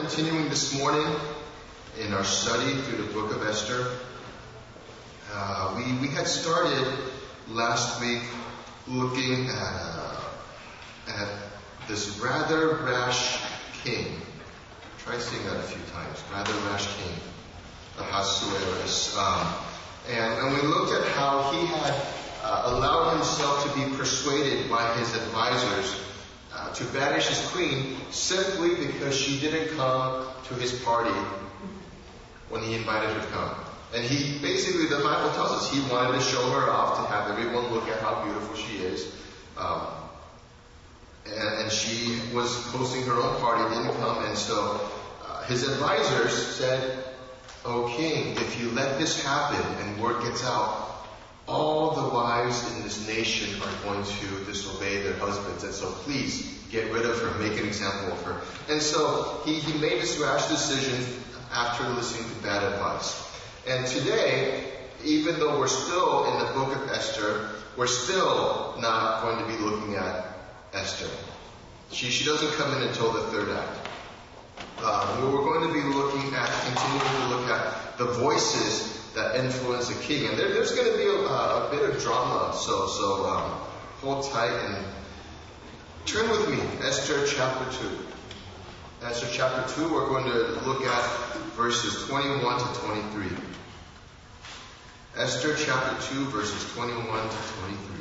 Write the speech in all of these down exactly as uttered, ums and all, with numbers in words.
continuing this morning in our study through the book of Esther. Uh, we, we had started last week looking at, uh, at this rather rash king. Try saying that a few times. Rather rash king, Ahasuerus. Um, and, and we looked at how he had uh, allowed himself to be persuaded by his advisors uh, to banish his queen simply because she didn't come to his party when he invited her to come. And he, basically, the Bible tells us, he wanted to show her off, to have everyone look at how beautiful she is. Um, and, and she was hosting her own party, didn't come, and so uh, his advisors said, "O king, if you let this happen and word gets out, all the wives in this nation are going to disobey their husbands, and so please get rid of her, make an example of her." And so he, he made this rash decision after listening to bad advice. And today, even though we're still in the book of Esther, we're still not going to be looking at Esther. She, she doesn't come in until the third act. Uh, we're going to be looking at, continuing to look at the voices that influence the king. And there, there's going to be a, a bit of drama, so, so um, hold tight and turn with me, Esther chapter two. Esther chapter two, we're going to look at verses twenty-one to twenty-three. Esther chapter two, verses twenty-one to twenty-three.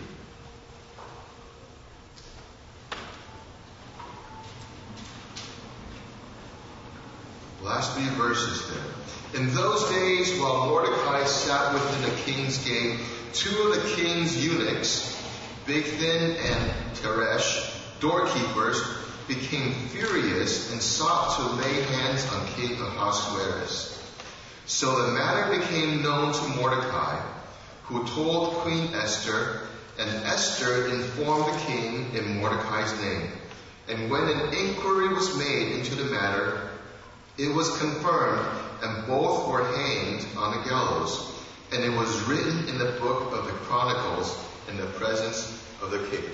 Last three verses there. In those days, while Mordecai sat within the king's gate, two of the king's eunuchs, Bigthan and Teresh, doorkeepers, became furious and sought to lay hands on King Ahasuerus. So the matter became known to Mordecai, who told Queen Esther, and Esther informed the king in Mordecai's name. And when an inquiry was made into the matter, it was confirmed, and both were hanged on the gallows. And it was written in the book of the Chronicles in the presence of the king.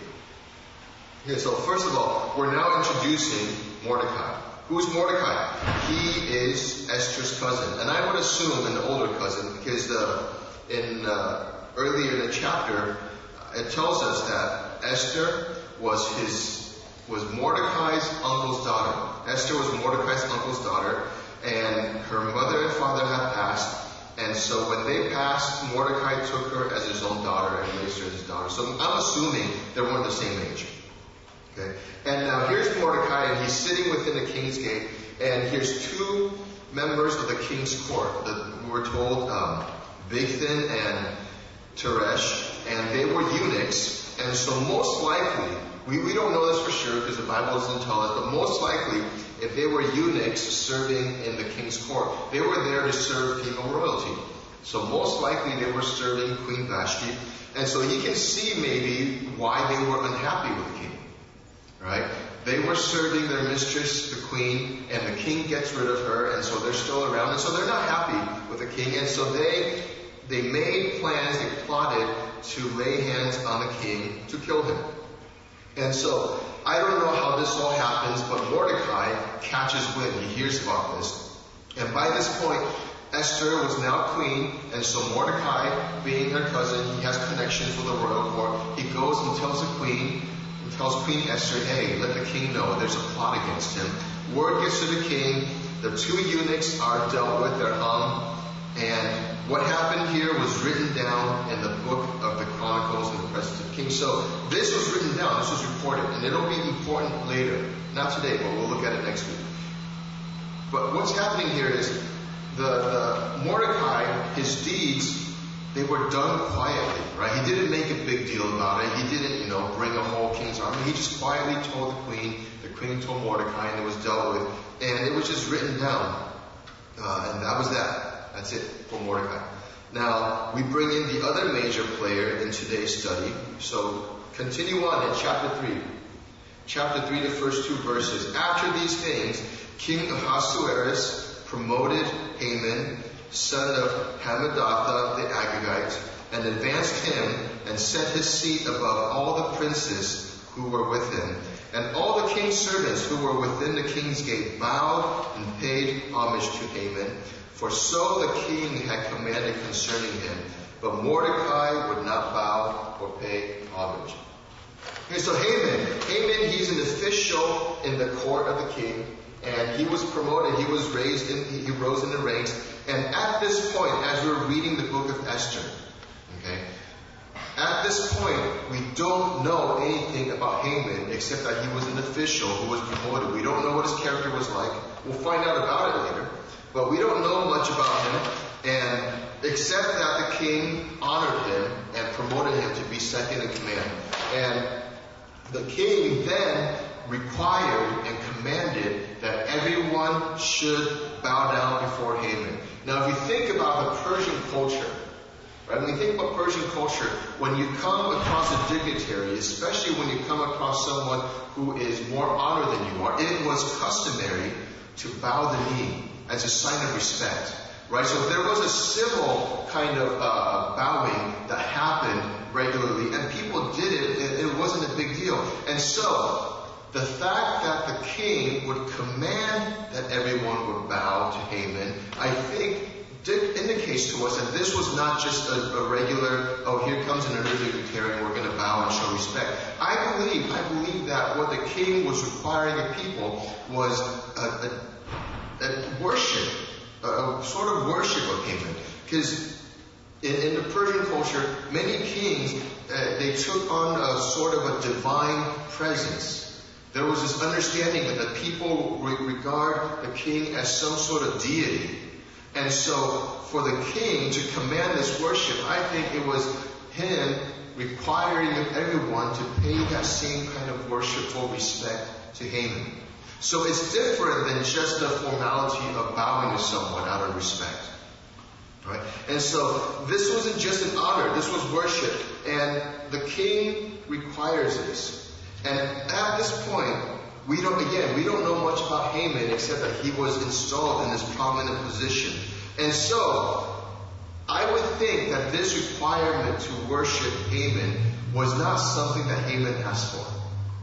Okay, so first of all, we're now introducing Mordecai. Who's Mordecai? He is Esther's cousin, and I would assume an older cousin, because uh, in uh, earlier in the chapter, uh, it tells us that Esther was his was Mordecai's uncle's daughter. Esther was Mordecai's uncle's daughter, and her mother and father had passed. And so when they passed, Mordecai took her as his own daughter and raised her as his daughter. So I'm assuming they weren't the same age. Okay. And now here's Mordecai, and he's sitting within the king's gate, and here's two members of the king's court. The, we're told um, Bigthan and Teresh, and they were eunuchs, and so most likely, we, we don't know this for sure because the Bible doesn't tell us, but most likely, if they were eunuchs serving in the king's court, they were there to serve female royalty. So most likely they were serving Queen Vashti, and so you can see maybe why they were unhappy with the king. Right? They were serving their mistress, the queen, and the king gets rid of her, and so they're still around, and so they're not happy with the king, and so they they made plans, they plotted to lay hands on the king to kill him. And so I don't know how this all happens, but Mordecai catches wind. He hears about this, and by this point, Esther was now queen, and so Mordecai, being her cousin, he has connections with the royal court. He goes and tells the queen. Tells Queen Esther, hey, let the king know there's a plot against him. Word gets to the king, the two eunuchs are dealt with, they're hung, and what happened here was written down in the book of the Chronicles in the presence of the king. So this was written down, this was reported, and it'll be important later. Not today, but we'll look at it next week. But what's happening here is the, the Mordecai, his deeds, they were done quietly, right? He didn't make a big deal about it. He didn't, you know, bring a whole king's army. He just quietly told the queen. The queen told Mordecai, and it was dealt with. And it was just written down. Uh, and that was that. That's it for Mordecai. Now, we bring in the other major player in today's study. So, continue on in chapter three. Chapter three, the first two verses. After these things, King Ahasuerus promoted Haman, son of Hammedatha the Agagite, and advanced him and set his seat above all the princes who were with him. And all the king's servants who were within the king's gate bowed and paid homage to Haman, for so the king had commanded concerning him. But Mordecai would not bow or pay homage. Okay, so Haman, Haman, he's an official in the court of the king, and he was promoted, he was raised in, he rose in the ranks. And at this point, as we're reading the book of Esther, okay, at this point, we don't know anything about Haman except that he was an official who was promoted. We don't know what his character was like. We'll find out about it later. But we don't know much about him, and except that the king honored him and promoted him to be second in command. And the king then required and commanded that everyone should bow down before Haman. Now, if you think about the Persian culture, right, when you think about Persian culture, when you come across a dignitary, especially when you come across someone who is more honored than you are, it was customary to bow the knee as a sign of respect. Right? So there was a civil kind of uh, bowing that happened regularly, and people did it, and it wasn't a big deal. And so, the fact that the king would command that everyone would bow to Haman, I think, did indicates to us that this was not just a, a regular, oh, here comes another dignitary and we're going to bow and show respect. I believe, I believe that what the king was requiring of people was a, a, a worship, a, a sort of worship of Haman. Because in, in the Persian culture, many kings, uh, they took on a sort of a divine presence. There was this understanding that the people re- regard the king as some sort of deity. And so, for the king to command this worship, I think it was him requiring everyone to pay that same kind of worshipful respect to Haman. So it's different than just the formality of bowing to someone out of respect. Right? And so, this wasn't just an honor, this was worship. And the king requires this. And at this point, we don't, again, we don't know much about Haman except that he was installed in this prominent position. And so, I would think that this requirement to worship Haman was not something that Haman asked for.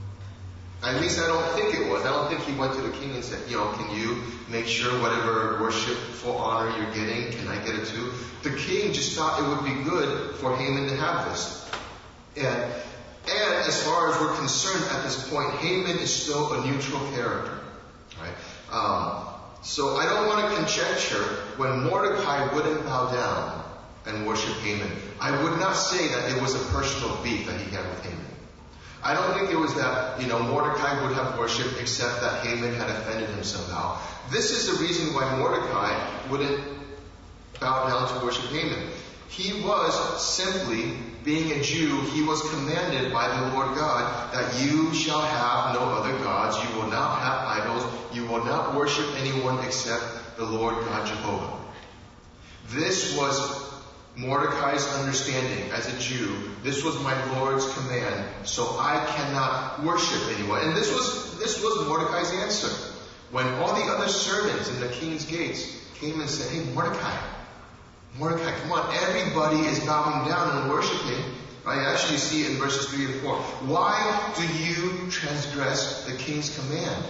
At least I don't think it was. I don't think he went to the king and said, you know, can you make sure whatever worshipful honor you're getting, can I get it too? The king just thought it would be good for Haman to have this. And And as far as we're concerned at this point, Haman is still a neutral character. Right? Um, so I don't want to conjecture when Mordecai wouldn't bow down and worship Haman. I would not say that it was a personal beef that he had with Haman. I don't think it was that, you know, Mordecai would have worshipped except that Haman had offended him somehow. This is the reason why Mordecai wouldn't bow down to worship Haman. He was simply, being a Jew, he was commanded by the Lord God that you shall have no other gods, you will not have idols, you will not worship anyone except the Lord God Jehovah. This was Mordecai's understanding as a Jew. This was my Lord's command, so I cannot worship anyone. And this was, this was Mordecai's answer. When all the other servants in the king's gates came and said, hey, Mordecai, Mordecai, come on, everybody is bowing down and worshiping. I actually see it in verses three and four. Why do you transgress the king's command?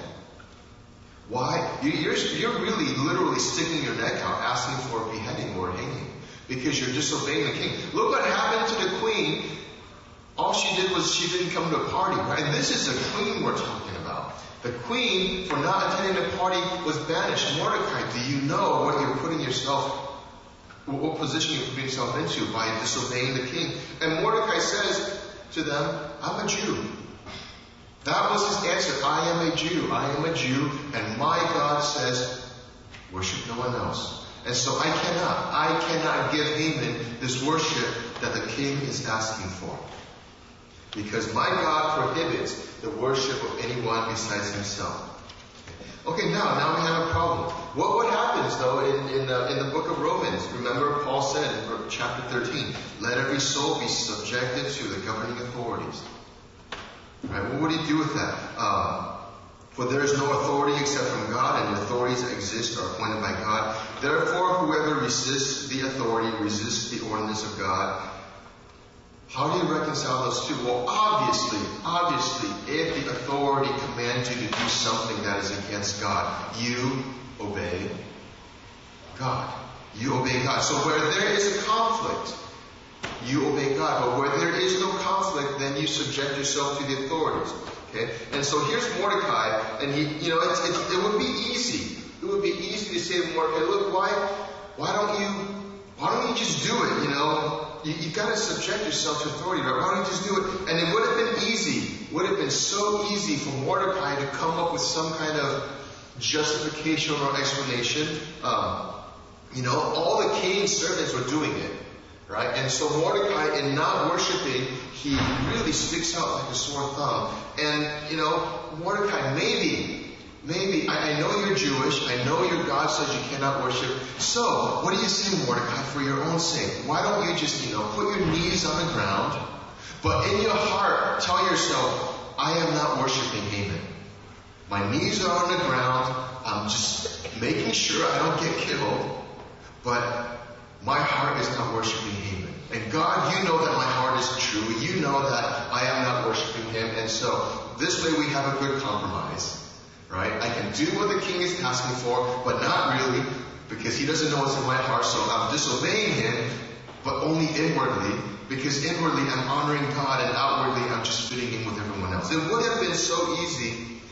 Why? You're, you're really literally sticking your neck out asking for a beheading or a hanging because you're disobeying the king. Look what happened to the queen. All she did was she didn't come to a party, right? And this is the queen we're talking about. The queen, for not attending the party, was banished. Mordecai, do you know what you're putting yourself what position you're putting yourself into by disobeying the king? And Mordecai says to them, I'm a Jew. That was his answer. I am a Jew. I am a Jew. And my God says, worship no one else. And so I cannot, I cannot give Haman this worship that the king is asking for. Because my God prohibits the worship of anyone besides himself. Okay, now, now we have a problem. What what happens though in in the, in the book of Romans? Remember, Paul said in chapter thirteen, "Let every soul be subjected to the governing authorities." Right? What would he do with that? Um, For there is no authority except from God, and the authorities that exist are appointed by God. Therefore, whoever resists the authority resists the ordinance of God. How do you reconcile those two? Well, obviously, obviously, if the authority commands you to do something that is against God, you obey God. You obey God. So where there is a conflict, you obey God. But where there is no conflict, then you subject yourself to the authorities. Okay? And so here's Mordecai, and he, you know, it's, it's, it would be easy. It would be easy to say to Mordecai, look, why, why don't you, why don't you just do it? You know, you, you got to subject yourself to authority, right? Why don't you just do it? And it would have been easy. Would have been so easy for Mordecai to come up with some kind of justification or explanation. Um, you know, all the king's servants were doing it. Right? And so Mordecai, in not worshiping, he really sticks out like a sore thumb. And, you know, Mordecai, maybe, maybe, I, I know you're Jewish. I know your God says you cannot worship. So, what do you say, Mordecai, for your own sake? Why don't you just, you know, put your knees on the ground, but in your heart, tell yourself, I am not worshiping Haman. My knees are on the ground. I'm just making sure I don't get killed. But my heart is not worshiping Haman. And God, you know that my heart is true. You know that I am not worshiping him. And so this way we have a good compromise. Right? I can do what the king is asking for, but not really, because he doesn't know what's in my heart. So I'm disobeying him, but only inwardly, because inwardly I'm honoring God and outwardly I'm just fitting in with everyone else. It would have been so easy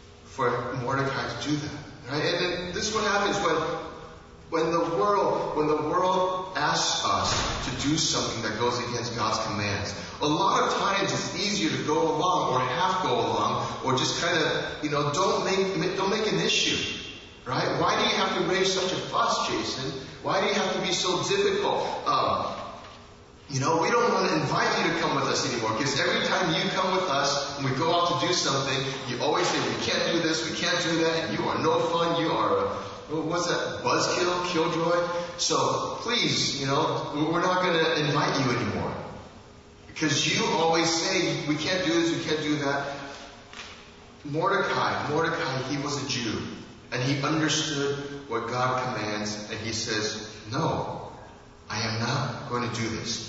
for Mordecai to do that. Right? And then this is what happens when When the world, when the world asks us to do something that goes against God's commands, a lot of times it's easier to go along or half go along or just kind of, you know, don't make, don't make an issue. Right? Why do you have to raise such a fuss, Jason? Why do you have to be so difficult? Um, you know, we don't want to invite you to come with us anymore, because every time you come with us and we go out to do something, you always say, we can't do this, we can't do that, and you are no fun, you are a what's that? Buzzkill? Killjoy? So please, you know, we're not going to invite you anymore. Because you always say, we can't do this, we can't do that. Mordecai, Mordecai, he was a Jew. And he understood what God commands. And he says, no, I am not going to do this.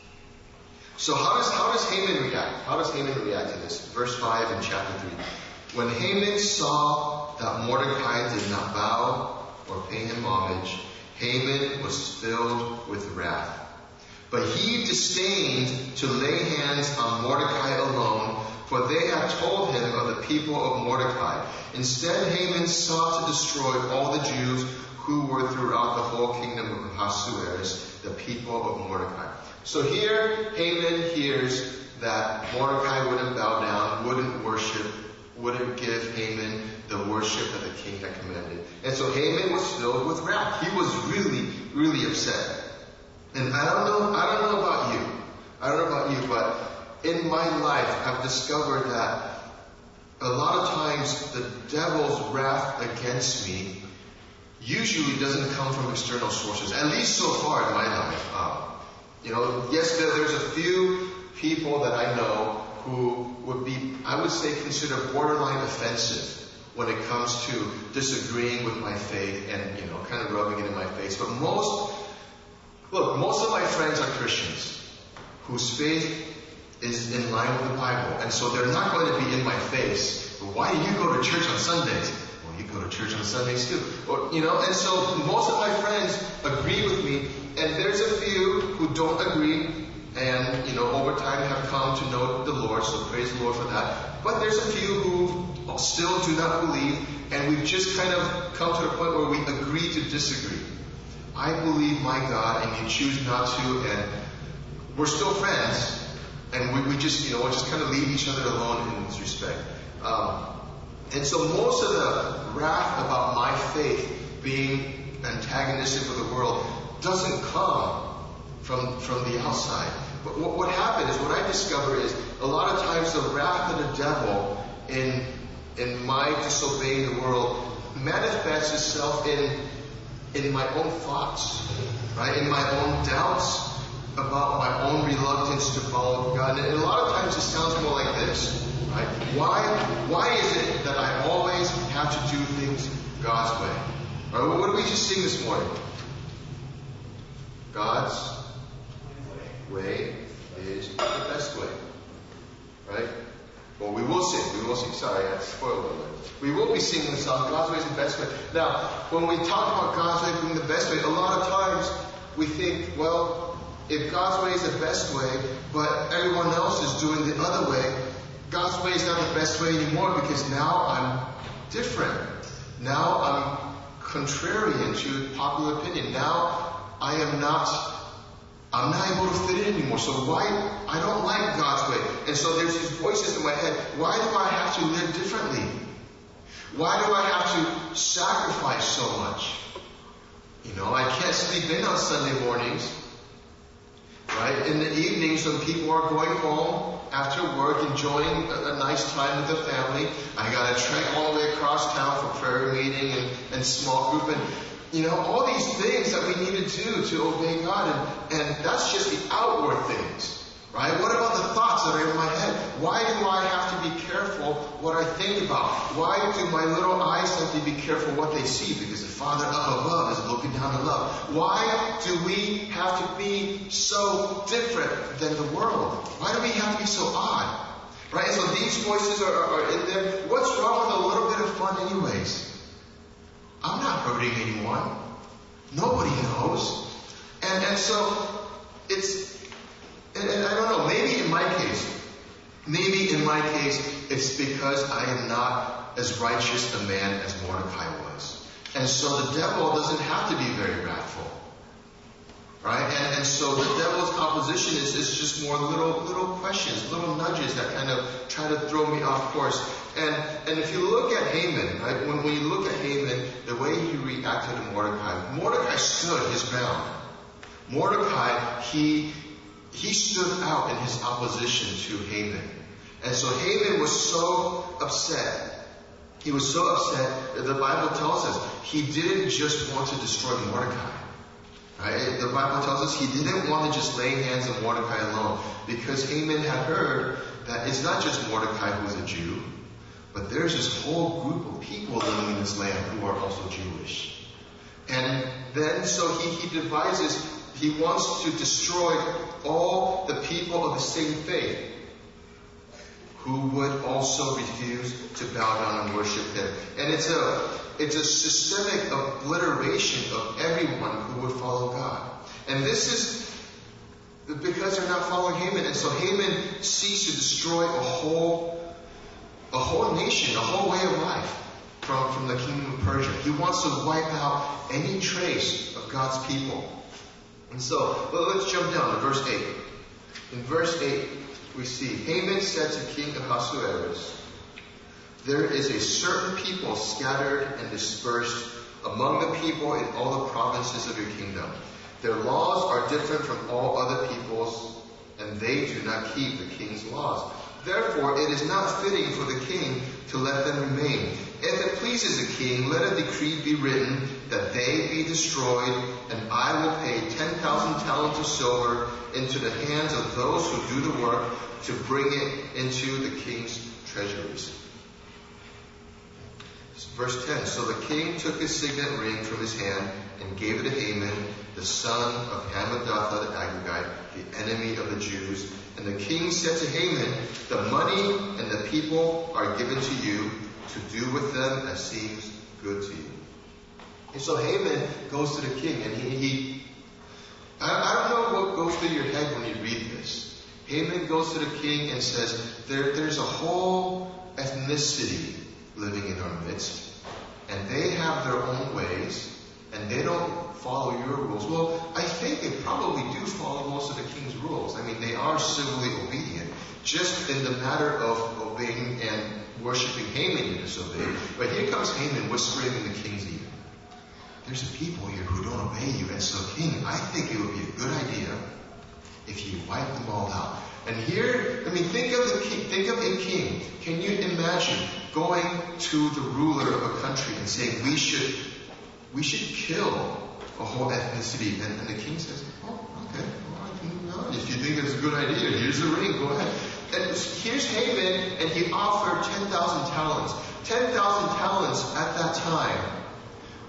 So how does, how does Haman react? How does Haman react to this? Verse five in chapter three. When Haman saw that Mordecai did not bow or pay him homage, Haman was filled with wrath. But he disdained to lay hands on Mordecai alone, for they had told him of the people of Mordecai. Instead, Haman sought to destroy all the Jews who were throughout the whole kingdom of Ahasuerus, the people of Mordecai. So here, Haman hears that Mordecai wouldn't bow down, wouldn't worship, wouldn't give Haman the worship that the king had commanded. And so Haman was filled with wrath. He was really, really upset. And I don't know, I don't know about you. I don't know about you, but in my life, I've discovered that a lot of times the devil's wrath against me usually doesn't come from external sources, at least so far in my life. Um, you know, yes, there, there's a few people that I know who would be, I would say, considered borderline offensive when it comes to disagreeing with my faith and, you know, kind of rubbing it in my face. But most, look, most of my friends are Christians whose faith is in line with the Bible. And so they're not going to be in my face. But why do you go to church on Sundays? Well, you go to church on Sundays too. Or, you know, and so most of my friends agree with me. And there's a few who don't agree. And, you know, over time have come to know the Lord, so praise the Lord for that. But there's a few who still do not believe, and we've just kind of come to the point where we agree to disagree. I believe my God, and you choose not to, and we're still friends, and we, we just, you know, we'll just kind of leave each other alone in this respect. Um, and so most of the wrath about my faith being antagonistic with the world doesn't come from from the outside. But what, what happened is, what I discover is, a lot of times the wrath of the devil in in my disobeying the world manifests itself in in my own thoughts, right? In my own doubts about my own reluctance to follow God. And a lot of times it sounds more like this, right? Why why is it that I always have to do things God's way? Right? What did we just sing this morning? God's way is the best way. Right? Well, we will sing. We will sing. Sorry, I spoiled it. We will be singing the song, God's way is the best way. Now, when we talk about God's way being the best way, a lot of times we think, well, if God's way is the best way, but everyone else is doing the other way, God's way is not the best way anymore because now I'm different. Now I'm contrarian to popular opinion. Now I am not, I'm not able to fit in anymore. So why, I don't like God's way. And so there's these voices in my head. Why do I have to live differently? Why do I have to sacrifice so much? You know, I can't sleep in on Sunday mornings. Right? In the evenings when people are going home after work, enjoying a, a nice time with the family, I got to trek all the way across town for prayer meeting and, and small group and, you know, all these things that we need to do to obey God. And, and that's just the outward things. Right? What about the thoughts that are in my head? Why do I have to be careful what I think about? Why do my little eyes have to be careful what they see? Because the Father up above is looking down in love. Why do we have to be so different than the world? Why do we have to be so odd? Right? And so these voices are, are, are in there. What's wrong with a little bit of fun anyways? I'm not hurting anyone. Nobody knows. And, and so it's... And, and I don't know, maybe in my case, maybe in my case, it's because I am not as righteous a man as Mordecai was. And so the devil doesn't have to be very wrathful. Right? And, and so the devil's opposition is, is just more little little questions, little nudges that kind of try to throw me off course. And and if you look at Haman, right, when, when you look at Haman, the way he reacted to Mordecai, Mordecai stood his ground. Mordecai, he... He stood out in his opposition to Haman. And so Haman was so upset. He was so upset that the Bible tells us he didn't just want to destroy Mordecai. Right? The Bible tells us he didn't want to just lay hands on Mordecai alone because Haman had heard that it's not just Mordecai who is a Jew, but there's this whole group of people living in this land who are also Jewish. And then so he, he devises, he wants to destroy all the people of the same faith who would also refuse to bow down and worship him. And it's a it's a systemic obliteration of everyone who would follow God. And this is because they're not following Haman. And so Haman seeks to destroy a whole a whole nation, a whole way of life from, from the kingdom of Persia. He wants to wipe out any trace of God's people. And so, well, let's jump down to verse eight. In verse eight, we see, Haman said to King Ahasuerus, there is a certain people scattered and dispersed among the people in all the provinces of your kingdom. Their laws are different from all other people's, and they do not keep the king's laws. Therefore, it is not fitting for the king to let them remain. If it pleases the king, let a decree be written that they be destroyed, and I will pay ten thousand talents of silver into the hands of those who do the work to bring it into the king's treasuries. Verse ten, so the king took his signet ring from his hand and gave it to Haman, the son of Hammedatha the Agagite, the enemy of the Jews. And the king said to Haman, the money and the people are given to you to do with them as seems good to you. And so Haman goes to the king, and he, he I, I don't know what goes through your head when you read this. Haman goes to the king and says, there, there's a whole ethnicity living in our midst, and they have their own ways, and they don't follow your rules. Well, I think they probably do follow most of the king's rules. I mean, they are civilly obedient. Just in the matter of obeying and worshiping Haman, you disobey. But here comes Haman whispering in the king's ear. There's a people here who don't obey you, and so, king, I think it would be a good idea if you wipe them all out. And here, I mean, think of the king, think of a king. Can you imagine going to the ruler of a country and saying, we should, we should kill a whole ethnicity? And, and the king says, oh, okay, well, if you think it's a good idea, here's the ring, go ahead. And here's Haman, and he offered ten thousand talents. ten thousand talents at that time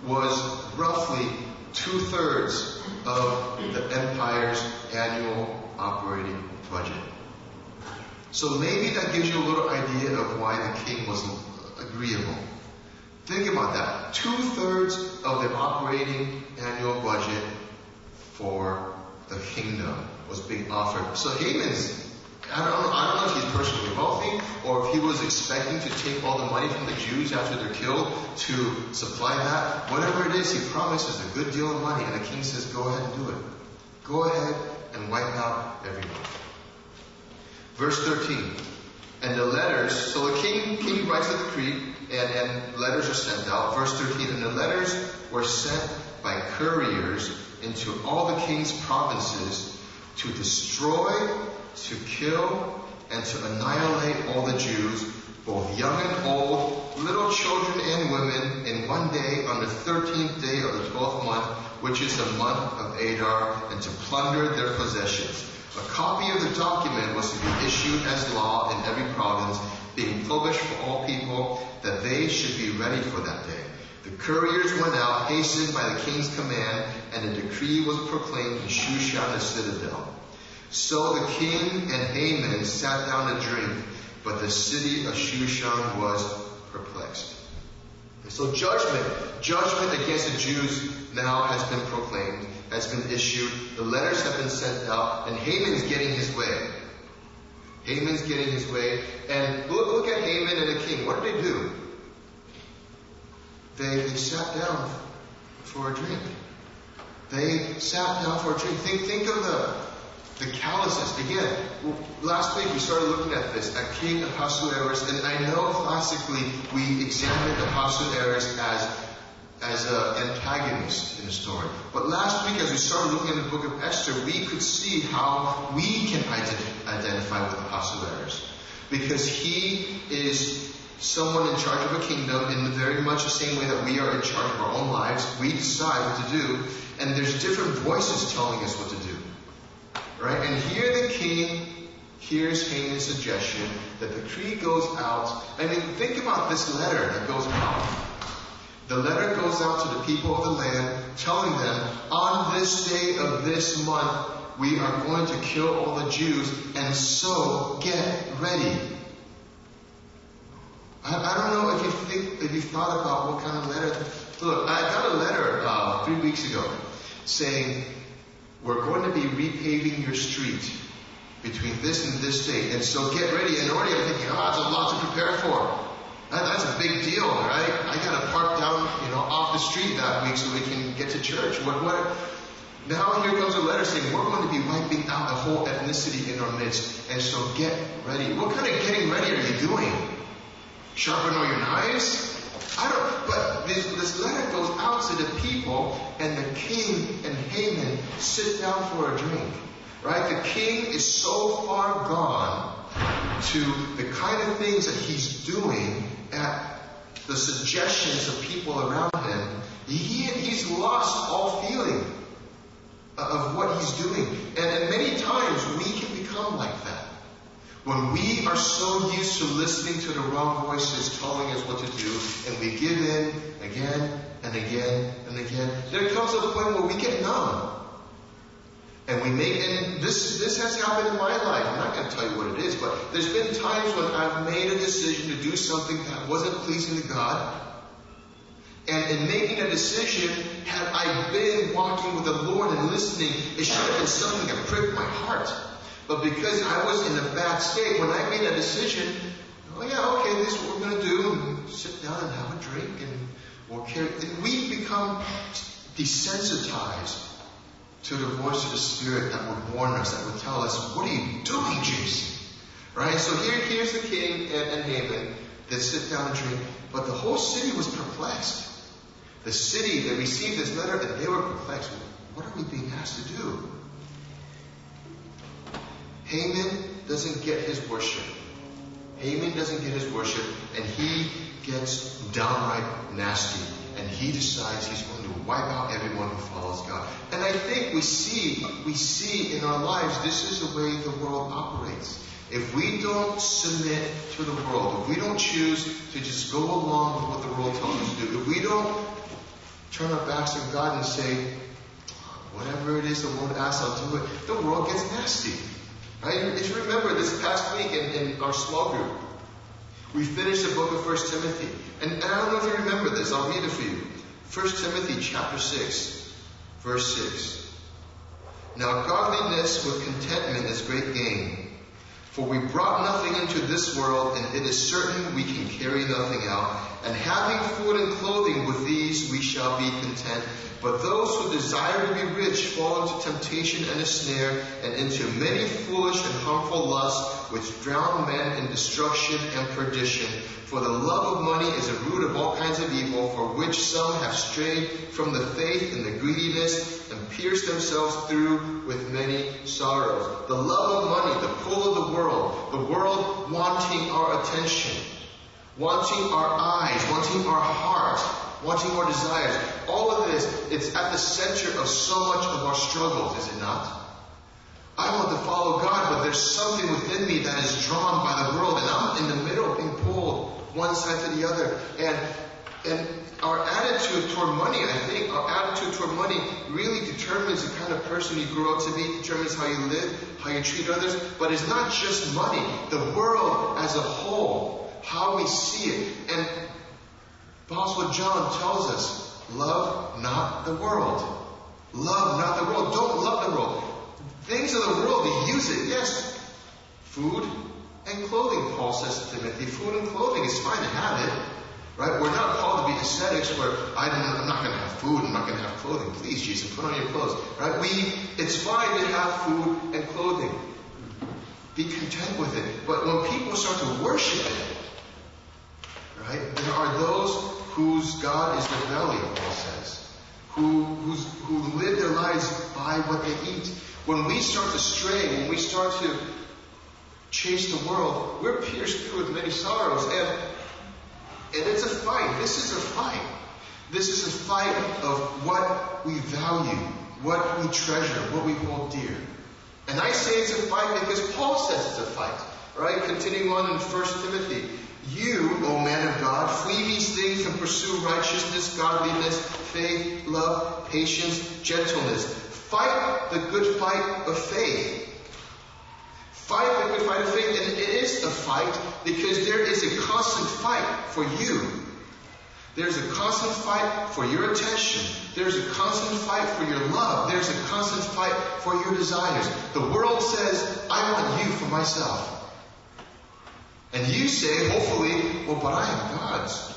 was roughly two-thirds of the empire's annual operating budget. So maybe that gives you a little idea of why the king wasn't agreeable. Think about that. Two-thirds of the operating annual budget for the kingdom was being offered. So Haman's, I don't know, I don't know if he's personally wealthy or if he was expecting to take all the money from the Jews after they're killed to supply that. Whatever it is, he promises a good deal of money, and the king says, go ahead and do it. Go ahead and wipe out everyone. Verse thirteen. And the letters, so the king, king writes a decree, and, and letters are sent out. Verse thirteen, and the letters were sent by couriers into all the king's provinces to destroy, to kill, and to annihilate all the Jews, both young and old, little children and women, in one day on the thirteenth day of the twelfth month, which is the month of Adar, and to plunder their possessions. A copy of the document was to be issued as law in every province, being published for all people, that they should be ready for that day. The couriers went out, hastened by the king's command, and a decree was proclaimed in Shushan the citadel. So the king and Haman sat down to drink, but the city of Shushan was perplexed. So judgment, judgment against the Jews now has been proclaimed, has been issued. The letters have been sent out, and Haman's getting his way. Haman's getting his way. And look, look at Haman and the king. What did they do? They, they sat down for a drink. They sat down for a drink. Think, think of the, the callousness. Again, last week we started looking at this, at King Ahasuerus, and I know classically we examined Ahasuerus as as an antagonist in the story. But last week, as we started looking at the book of Esther, we could see how we can ident- identify with Ahasuerus. Because he is someone in charge of a kingdom in very much the same way that we are in charge of our own lives. We decide what to do, and there's different voices telling us what to do. Right? And here the king hears Haman's suggestion that the decree goes out. I mean, think about this letter that goes out. The letter goes out to the people of the land, telling them, on this day of this month, we are going to kill all the Jews, and so get ready. I, I don't know if you think, if you thought about what kind of letter. Look, I got a letter uh, three weeks ago saying, we're going to be repaving your street between this and this date, and so get ready. And already I'm thinking, oh, that's a lot to prepare for. That's a big deal, right? I got to park down, you know, off the street that week so we can get to church. What, what? Now here comes a letter saying we're going to be wiping out a whole ethnicity in our midst, and so get ready. What kind of getting ready are you doing? Sharpen all your knives? I don't. But this, this letter goes out to the people, and the king and Haman sit down for a drink. Right? The king is so far gone to the kind of things that he's doing at the suggestions of people around him, he, he's lost all feeling of what he's doing. And, and many times we can become like that. When we are so used to listening to the wrong voices telling us what to do, and we give in again and again and again, there comes a point where we get numb. And we make, and this this has happened in my life. I'm not going to tell you what it is, but there's been times when I've made a decision to do something that wasn't pleasing to God. And in making a decision, had I been walking with the Lord and listening, it should have been something that pricked my heart. But because I was in a bad state, when I made a decision, oh yeah, okay, this is what we're going to do, and sit down and have a drink, and we'll carry. We become desensitized to the voice of the Spirit that would warn us, that would tell us, what are you doing, Jason? Right? So here, here's the king and, and Haman that sit down and drink. But the whole city was perplexed. The city, they received this letter and they were perplexed. What are we being asked to do? Haman doesn't get his worship. Haman doesn't get his worship, and he gets downright nasty. And he decides he's going to wipe out everyone who follows God. And I think we see, we see in our lives, this is the way the world operates. If we don't submit to the world, if we don't choose to just go along with what the world tells us to do, if we don't turn our backs on God and say, whatever it is the Lord asks, I'll do it, the world gets nasty. Right? If you remember this past week in, in our small group, we finished the book of First Timothy. And, and I don't know if you remember this. I'll read it for you. First Timothy chapter six, verse six. Now godliness with contentment is great gain. For we brought nothing into this world, and it is certain we can carry nothing out. And having food and clothing, with these we shall be content. But those who desire to be rich fall into temptation and a snare, and into many foolish and harmful lusts, which drown men in destruction and perdition. For the love of money is a root of all kinds of evil, for which some have strayed from the faith in the greediness, and pierced themselves through with many sorrows. The love of money, the pull of the world, the world wanting our attention, wanting our eyes, wanting our heart, wanting our desires. All of this, it's at the center of so much of our struggles, is it not? I want to follow God, but there's something within me that is drawn by the world, and I'm in the middle being pulled one side to the other. And and our attitude toward money, I think, our attitude toward money really determines the kind of person you grow up to be, determines how you live, how you treat others. But it's not just money, the world as a whole, how we see it. And Apostle John tells us, love not the world. Love not the world. Don't love the world. Things of the world, we use it, yes. Food and clothing, Paul says to Timothy. Food and clothing is fine to have it. Right? We're not called to be ascetics where I don't, I'm not going to have food, I'm not going to have clothing. Please, Jesus, put on your clothes. Right? We, it's fine to have food and clothing. Be content with it. But when people start to worship it, right, there are those whose God is their belly, Paul says, who, who's, who live their lives by what they eat. When we start to stray, when we start to chase the world, we're pierced through with many sorrows. And And it's a fight. This is a fight. This is a fight of what we value, what we treasure, what we hold dear. And I say it's a fight because Paul says it's a fight. Right? Continuing on in First Timothy. You, O man of God, flee these things and pursue righteousness, godliness, faith, love, patience, gentleness. Fight the good fight of faith. Fight the good fight of faith, and it is a fight because there is a constant fight for you. There's a constant fight for your attention. There's a constant fight for your love. There's a constant fight for your desires. The world says, I want you for myself. And you say, hopefully, well, but I am God's.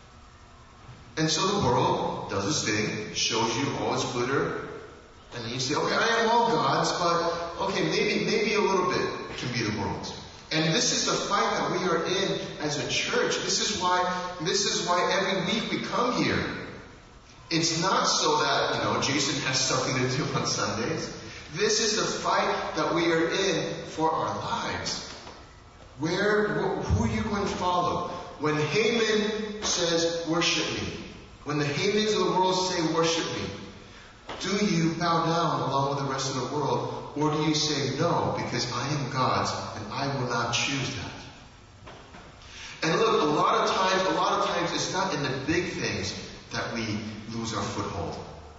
And so the world does its thing, shows you all its glitter, and you say, okay, I am all God's, but okay, maybe maybe a little bit can be the world's. And this is the fight that we are in as a church. This is why this is why every week we come here. It's not so that, you know, Jason has something to do on Sundays. This is the fight that we are in for our lives. Where, who are you going to follow? When Haman says, worship me. When the Hamans of the world say, worship me. Do you bow down along with the rest of the world? Or do you say, no, because I am God's and I will not choose that? And look, a lot of times, a lot of times it's not in the big things that we lose our foothold.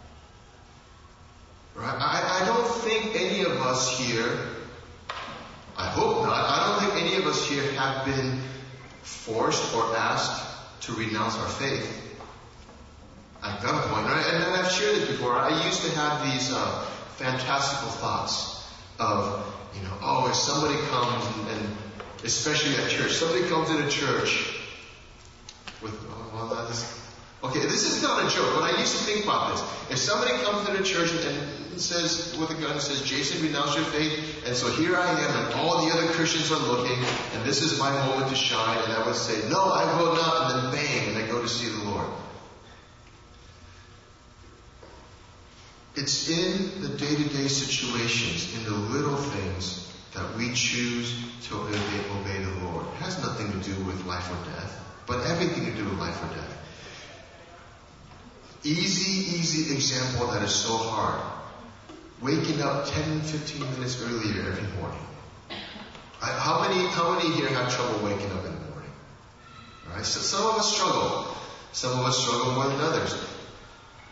Right? I, I don't think any of us here, I hope not, I don't think any of us here have been forced or asked to renounce our faith. At gunpoint, right? And I've shared it before. I used to have these uh, fantastical thoughts of, you know, oh, if somebody comes, and, and especially at church, somebody comes into church with, oh, well, that is, okay, this is not a joke, but I used to think about this. If somebody comes into church and, and says, with a gun, and says, Jason, renounce your faith, and so here I am, and all the other Christians are looking, and this is my moment to shine, and I would say, no, I will not, and then bang, and I go to see the Lord. It's in the day-to-day situations, in the little things, that we choose to obey, obey the Lord. It has nothing to do with life or death, but everything to do with life or death. Easy, easy example that is so hard. Waking up ten, fifteen minutes earlier every morning. I, how many, how many here have trouble waking up in the morning? All right, so some of us struggle. Some of us struggle more than others.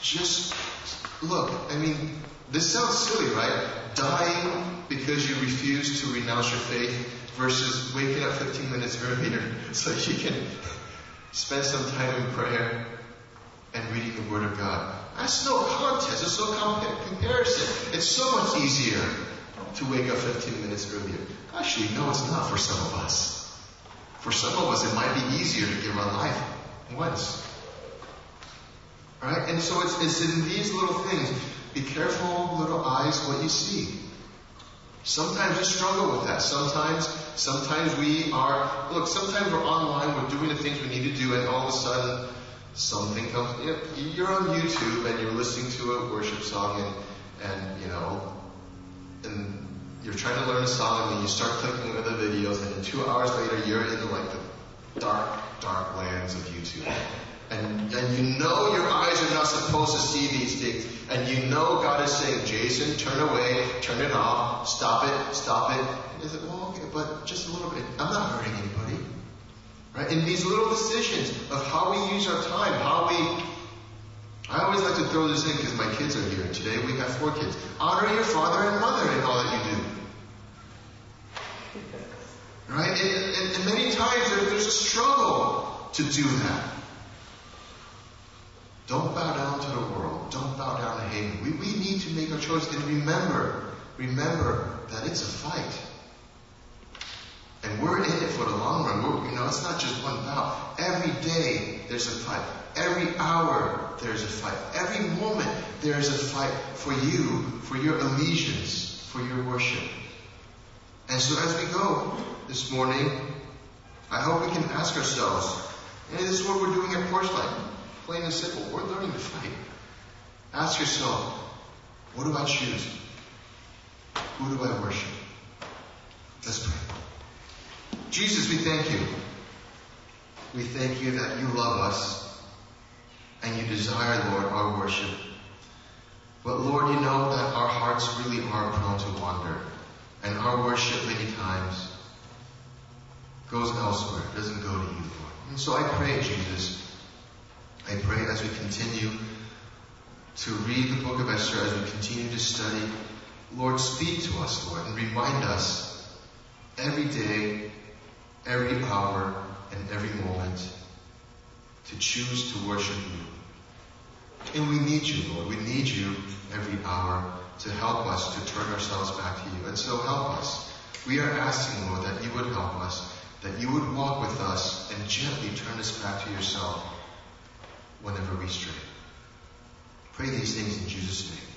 just look, I mean, this sounds silly, right? Dying because you refuse to renounce your faith versus waking up fifteen minutes earlier so you can spend some time in prayer and reading the Word of God. That's no contest. It's no compa- comparison. It's so much easier to wake up fifteen minutes earlier. Actually, no, it's not for some of us. For some of us, it might be easier to give our life once. Alright? And so it's, it's in these little things. Be careful, little eyes, what you see. Sometimes we struggle with that. Sometimes, sometimes we are, look, sometimes we're online, we're doing the things we need to do, and all of a sudden, something comes, you know, you're on YouTube and you're listening to a worship song and, and, you know, and you're trying to learn a song and then you start clicking other videos and then two hours later you're in like the dark, dark lands of YouTube. And, and you know your eyes are not supposed to see these things. And you know God is saying, Jason, turn away, turn it off, stop it, stop it. And you say, well, okay, but just a little bit. I'm not hurting anybody. Right? In these little decisions of how we use our time, how we... I always like to throw this in because my kids are here. Today we have four kids. Honor your father and mother in all that you do. Right? And, and, and many times there, there's a struggle to do that. Don't bow down to the world. Don't bow down to Haman. We, we need to make our choice and remember, remember that it's a fight. And we're in it for the long run. We're, you know, it's not just one bout. Every day there's a fight. Every hour there's a fight. Every moment there's a fight for you, for your allegiance, for your worship. And so as we go this morning, I hope we can ask ourselves, and this is what we're doing at Porchlight. Plain and simple. We're learning to fight. Ask yourself, what do I choose? Who do I worship? Let's pray. Jesus, we thank you. We thank you that you love us and you desire, Lord, our worship. But Lord, you know that our hearts really are prone to wander. And our worship many times goes elsewhere. It doesn't go to you, Lord. And so I pray, Jesus, I pray as we continue to read the book of Esther, as we continue to study, Lord, speak to us, Lord, and remind us every day, every hour, and every moment to choose to worship you. And we need you, Lord. We need you every hour to help us to turn ourselves back to you. And so help us. We are asking, Lord, that you would help us, that you would walk with us and gently turn us back to yourself whenever we stray. Pray these things in Jesus' name.